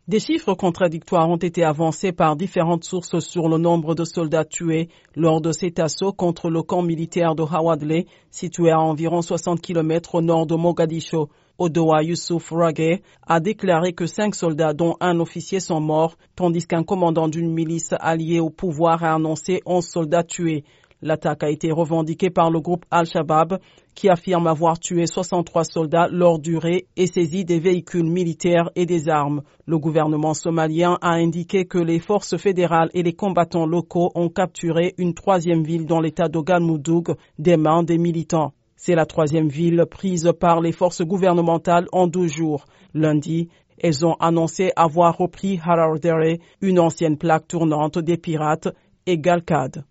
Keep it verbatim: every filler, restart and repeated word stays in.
Des chiffres contradictoires ont été avancés par différentes sources sur le nombre de soldats tués lors de cet assaut contre le camp militaire de Hawadley, situé à environ soixante kilomètres au nord de Mogadiscio. Odoa Youssouf Rageh a déclaré que cinq soldats, dont un officier, sont morts, tandis qu'un commandant d'une milice alliée au pouvoir a annoncé onze soldats tués. L'attaque a été revendiquée par le groupe Al-Shabaab, qui affirme avoir tué soixante-trois soldats lors du raid et saisi des véhicules militaires et des armes. Le gouvernement somalien a indiqué que les forces fédérales et les combattants locaux ont capturé une troisième ville dans l'état de Galmudug des mains des militants. C'est la troisième ville prise par les forces gouvernementales en deux jours. Lundi, elles ont annoncé avoir repris Harardere, une ancienne plaque tournante des pirates, et Galkad.